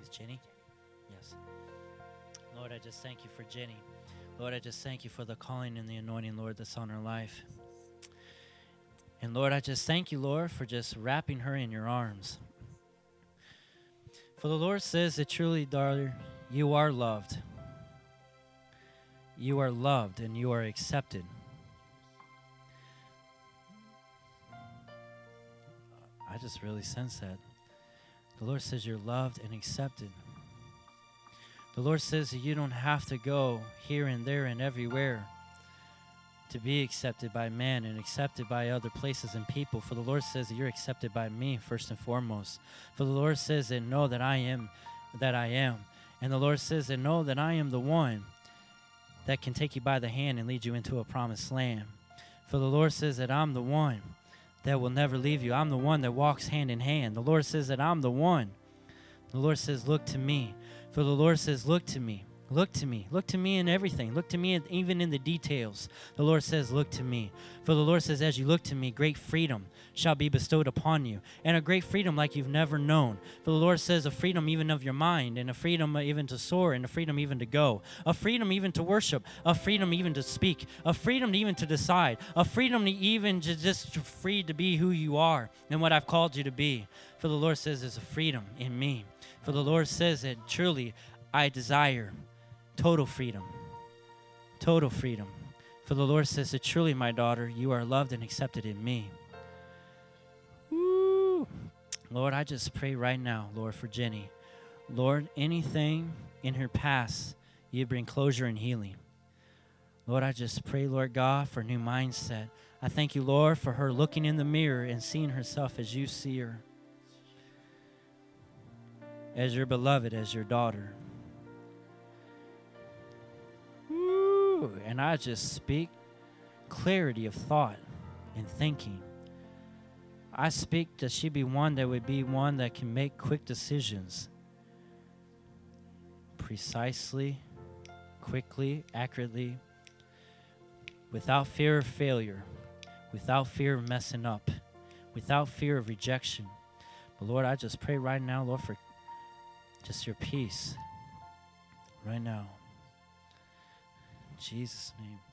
It's Jenny? Yes. Lord, I just thank you for Jenny. Lord, I just thank you for the calling and the anointing, Lord, that's on her life. And Lord, I just thank you, Lord, for just wrapping her in your arms. For the Lord says that truly, daughter, you are loved. You are loved and you are accepted. I just really sense that. The Lord says you're loved and accepted. The Lord says that you don't have to go here and there and everywhere to be accepted by man and accepted by other places and people. For the Lord says that you're accepted by me first and foremost. For the Lord says that know that I am that I am. And the Lord says that know that I am the one that can take you by the hand and lead you into a promised land. For the Lord says that I'm the one that will never leave you. I'm the one that walks hand in hand. The Lord says that I'm the one. The Lord says, look to me. For the Lord says, look to me. Look to me. Look to me in everything. Look to me even in the details. The Lord says, look to me. For the Lord says, as you look to me, great freedom shall be bestowed upon you. And a great freedom like you've never known. For the Lord says, a freedom even of your mind, and a freedom even to soar, and a freedom even to go. A freedom even to worship. A freedom even to speak. A freedom even to decide. A freedom to even just free to be who you are and what I've called you to be. For the Lord says, there's a freedom in me. For the Lord says that truly I desire total freedom. Total freedom. For the Lord says that truly, my daughter, you are loved and accepted in me. Woo. Lord, I just pray right now, Lord, for Jenny. Lord, anything in her past, you bring closure and healing. Lord, I just pray, Lord God, for a new mindset. I thank you, Lord, for her looking in the mirror and seeing herself as you see her. As your beloved, as your daughter. Woo. And I just speak clarity of thought and thinking. I speak that she be one that would be one that can make quick decisions. Precisely, quickly, accurately, without fear of failure, without fear of messing up, without fear of rejection. But Lord, I just pray right now, Lord, for just your peace right now. In Jesus' name.